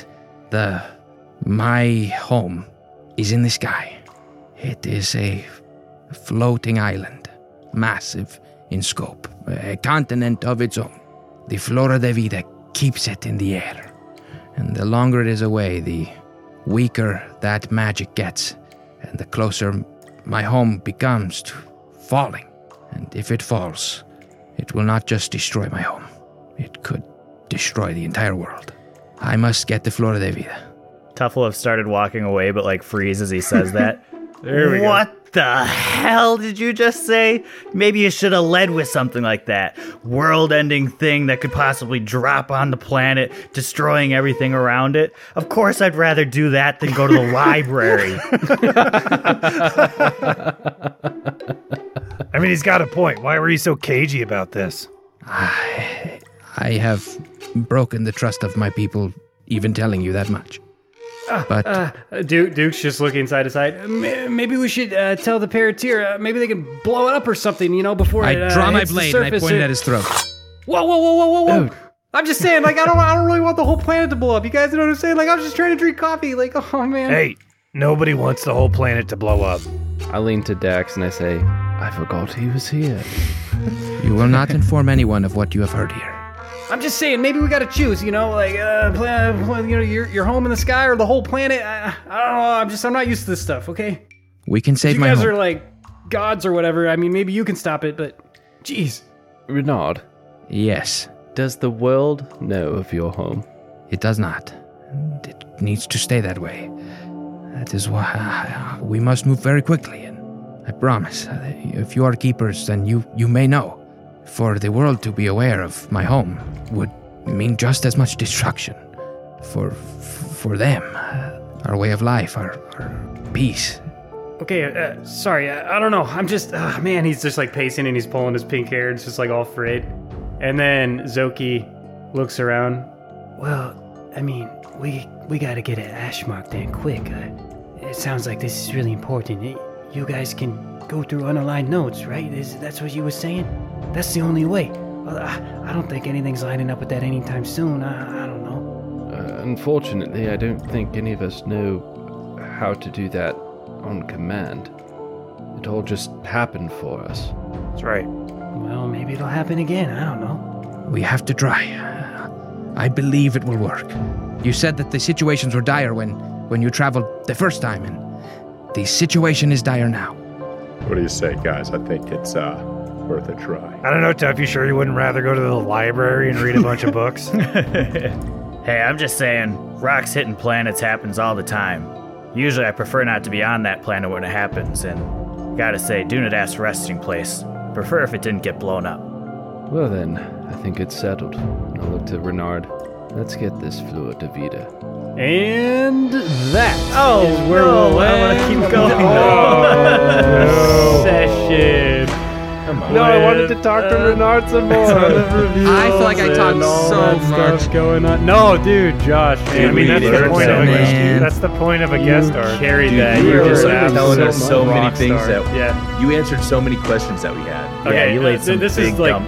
S8: my home is in the sky. It is a floating island, massive in scope, a continent of its own. The Flora de Vida keeps it in the air, and the longer it is away, the weaker that magic gets, and the closer my home becomes to falling. And if it falls, it will not just destroy my home. It could destroy the entire world. I must get to Flora de Vida.
S4: Tough will have started walking away, but like freeze as he says that.
S1: There we go.
S4: What the hell did you just say? Maybe you should have led with something like that. World-ending thing that could possibly drop on the planet, destroying everything around it. Of course I'd rather do that than go to the library.
S3: I mean, he's got a point. Why were you so cagey about this?
S8: I have broken the trust of my people, even telling you that much. But
S1: Duke's just looking side to side. Maybe we should tell the Parateer. Maybe they can blow it up or something, before
S6: I
S1: it
S6: draw my
S1: hits the
S6: blade and I
S1: surface.
S6: point it at his throat.
S1: Whoa. I'm just saying, I don't really want the whole planet to blow up. You guys know what I'm saying? I'm just trying to drink coffee. Oh, man.
S3: Hey, nobody wants the whole planet to blow up.
S2: I lean to Dax and I say, I forgot he was here.
S8: you will not inform anyone of what you have heard here.
S1: I'm just saying, maybe we got to choose, your home in the sky or the whole planet. I don't know. I'm not used to this stuff, okay?
S8: We can save
S1: You
S8: my
S1: guys
S8: home.
S1: are like gods or whatever. I mean, maybe you can stop it, but jeez.
S2: Renard,
S8: Yes,
S2: does the world know of your home?
S8: it does not. And it needs to stay that way. That is why we must move very quickly. And I promise, if you are keepers, then you may know. For the world to be aware of my home would mean just as much destruction. For them, our way of life, our peace.
S1: Okay, sorry, I don't know. I'm just, man, he's just pacing and he's pulling his pink hair. It's just all frayed. And then Zoki looks around.
S7: Well, I mean, we gotta get at Ashmark then quick. It sounds like this is really important. You guys can go through unaligned notes, right? That's what you were saying? That's the only way. Well, I don't think anything's lining up with that anytime soon. I don't know.
S2: Unfortunately, I don't think any of us know how to do that on command. It all just happened for us.
S3: That's right.
S7: Well, maybe it'll happen again. I don't know.
S8: We have to try. I believe it will work. You said that the situations were dire when you traveled the first time, and the situation is dire now.
S5: What do you say, guys? I think it's worth a try.
S3: I don't know, Tuff. You sure you wouldn't rather go to the library and read a bunch of books?
S4: Hey, I'm just saying, rocks hitting planets happens all the time. Usually I prefer not to be on that planet when it happens, and gotta say, Dunadas resting place. Prefer if it didn't get blown up.
S2: Well then, I think it's settled. I'll look to Renard. Let's get this Flora de Vida.
S1: And that
S4: Oh,
S1: is where
S4: no,
S1: we'll
S4: I wanna
S1: end
S4: keep going.
S1: the session.
S2: No, I wanted to talk to Renard some more.
S6: I feel like I talked so much.
S1: Going on. No, dude, Josh.
S3: I mean, that's the
S5: learned
S3: point
S5: so
S3: of
S5: much,
S3: a that's the point of a guest star.
S1: Carried
S9: Dude,
S1: that.
S9: you were just
S1: absolute
S9: telling us so many
S1: rock
S9: things
S1: star.
S9: that
S1: Yeah.
S9: you answered so many questions that we had.
S4: Yeah, you laid some
S1: this
S4: big
S1: is like
S4: dumps.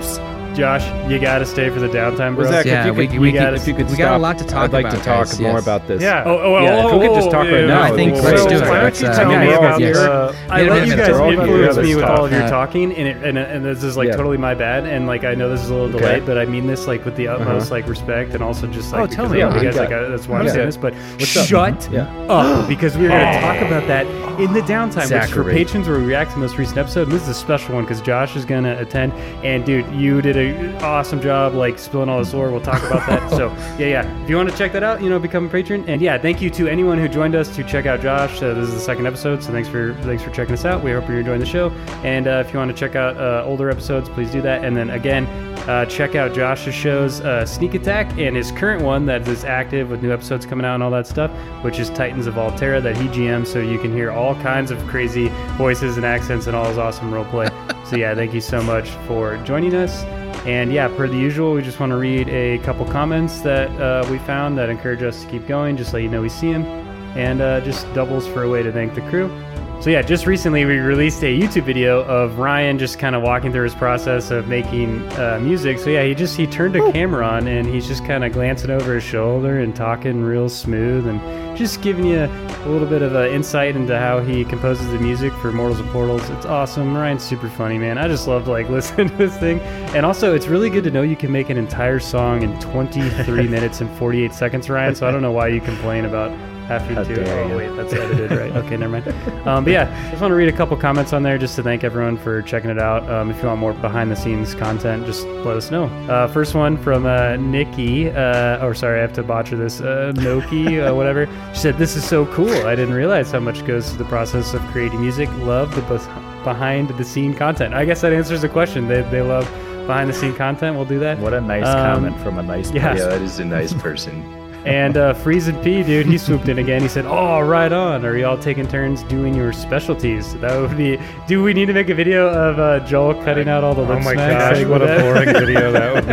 S1: Josh, you got to stay for the downtime, bro.
S2: Zach,
S6: Yeah,
S2: if you could,
S6: we
S2: if you could
S6: we
S2: stop,
S6: got a lot to talk
S2: I'd like
S6: about,
S2: to talk
S6: guys,
S2: more
S6: yes.
S2: about this.
S3: Yeah.
S2: If we could just talk right now,
S6: I think
S2: it'd be
S6: let's
S2: great.
S6: do it.
S1: Why don't
S6: Let's,
S1: you
S6: uh,
S1: tell
S6: yeah,
S1: me
S6: yeah,
S1: about
S6: yes.
S1: your? I
S6: Minute,
S1: let you
S6: minute,
S1: guys
S6: minute.
S1: influence me with
S5: Yeah.
S1: all of your
S3: Yeah.
S1: talking, and this is like
S2: Yeah.
S1: totally my bad, and like I know this is a little delayed, but I mean this like with the utmost like respect, and also just like
S3: tell
S1: because
S3: me.
S1: I love you
S2: Yeah,
S1: guys,
S2: you
S1: like
S2: got it.
S1: that's why I'm
S2: Yeah.
S1: saying this. But
S2: up?
S1: shut
S2: Yeah.
S1: up, because we're going to talk about that in the downtime, which for
S2: Zachary.
S1: patrons where we react to the most recent episode. And this is a special one because Josh is going to attend, and dude, you did an awesome job like spilling all this lore. We'll talk about that. So yeah. If you want to check that out, become a patron. And yeah, thank you to anyone who joined us to check out Josh. This is the second episode, so thanks for checking us out. We hope you're enjoying the show. And if you want to check out older episodes, please do that. And then again, check out Josh's shows, Sneak Attack, and his current one that is active with new episodes coming out and all that stuff, which is Titans of Altera that he GMs, so you can hear all kinds of crazy voices and accents and all his awesome roleplay. So yeah, thank you so much for joining us. And yeah, per the usual, we just want to read a couple comments that we found that encourage us to keep going, just let you know we see them, and just doubles for a way to thank the crew. So yeah, just recently we released a YouTube video of Ryan just kind of walking through his process of making music. So yeah, he turned a camera on and he's just kind of glancing over his shoulder and talking real smooth and just giving you a little bit of an insight into how he composes the music for Mortals and Portals. It's awesome. Ryan's super funny, man. I just love like listening to this thing. And also, it's really good to know you can make an entire song in 23 minutes and 48 seconds, Ryan. So I don't know why you complain about having to. Oh wait, that's edited, right? Okay, never mind. But yeah, I just want to read a couple comments on there just to thank everyone for checking it out. If you want more behind the scenes content, just let us know. First one from Nikki. Sorry, I have to butcher this. Noki, whatever. She said, "This is so cool. I didn't realize how much goes to the process of creating music. Love the behind the scene content." I guess that answers the question. They love behind the scene content. We'll do that.
S4: What a nice comment from a nice person.
S5: Yeah, that is a nice person.
S1: And Freezing P, dude, he swooped in again. He said, "Oh, right on. Are y'all taking turns doing your specialties?" That would be. Do we need to make a video of Joel cutting out all the lip
S3: Oh my
S1: smacks?
S3: gosh, what a boring video that would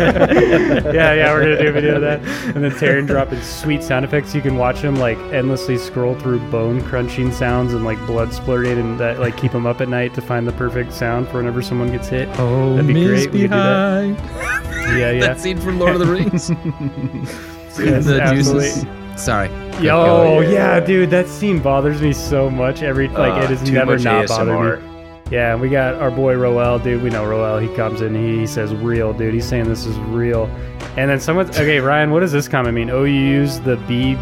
S3: be.
S1: yeah, we're gonna do a video of that. And then Taryn dropping sweet sound effects. You can watch him like endlessly scroll through bone crunching sounds and like blood splurting, and that like keep him up at night to find the perfect sound for whenever someone gets hit.
S6: Oh,
S1: That'd be
S6: Miss
S1: great. We could do that.
S6: Behind.
S1: Yeah.
S6: That scene from Lord of the Rings.
S1: Yes,
S6: The
S1: absolutely.
S6: juices. Sorry.
S1: Yo, yeah, dude, that scene bothers me so much. It has
S5: too
S1: never
S5: much
S1: not
S5: ASMR.
S1: bothered me. Yeah, we got our boy Roel, dude. We know Roel. He comes in, he says real, dude. He's saying this is real. And then okay, Ryan, what does this comment mean? Oh, you use the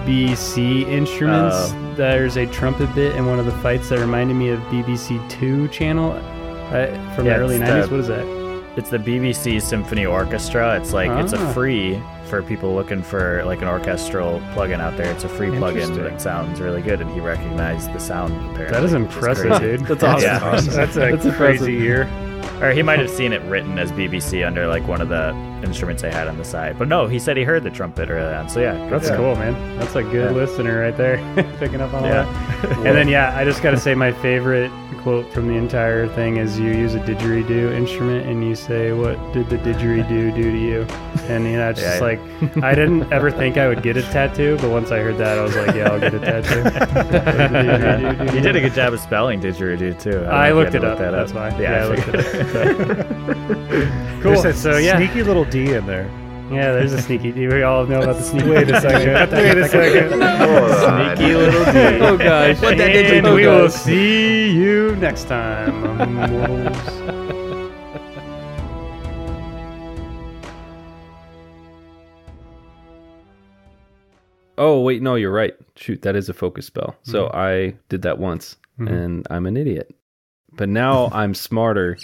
S1: BBC instruments? There's a trumpet bit in one of the fights that reminded me of BBC Two channel from the early 90s. What is that?
S4: It's the BBC Symphony Orchestra. It's like it's a free for people looking for like an orchestral plugin out there. It's a free plugin that sounds really good, and he recognized the sound. Apparently,
S1: That is impressive, dude.
S2: That's awesome.
S4: Yeah.
S3: That's a crazy ear.
S4: Or he might have seen it written as BBC under like one of the instruments they had on the side. But no, he said he heard the trumpet early on. So yeah,
S1: That's cool, man. That's a good listener right there, picking up on all that.
S4: Yeah.
S1: And then, I just got to say my favorite quote from the entire thing is you use a didgeridoo instrument and you say, "What did the didgeridoo do to you?" And, it's just like, I didn't ever think I would get a tattoo, but once I heard that, I was like, yeah, I'll get a tattoo.
S4: You did a good job of spelling didgeridoo too.
S1: I looked it up. That's why. Yeah, I looked it up. Cool. So, yeah.
S3: Sneaky little D in there.
S1: Yeah, there's a sneaky D. We all know about the sneaky.
S3: Wait a second. Wait a second.
S5: Sneaky little D.
S2: Oh gosh.
S1: And we will see you next time. Mortals.
S2: Oh wait, no, you're right. Shoot, that is a focus spell. So I did that once, and I'm an idiot. But now I'm smarter.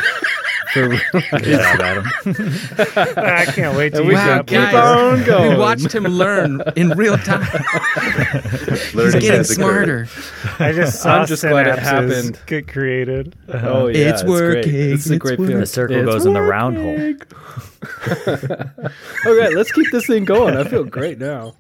S4: Adam.
S3: I can't wait to
S2: We
S3: use
S2: can
S3: that.
S2: keep
S6: guys,
S2: on going.
S6: We watched him learn in real time. He's
S5: Learning
S6: getting
S5: as it
S6: smarter.
S3: I just saw
S2: I'm just glad it
S3: synapses
S2: happened.
S3: get created.
S2: Oh yeah,
S6: It's
S2: great.
S6: working,
S2: It's a
S6: it's
S2: great
S6: working.
S2: feeling.
S4: The circle goes in the round hole.
S2: Okay, let's keep this thing going. I feel great now.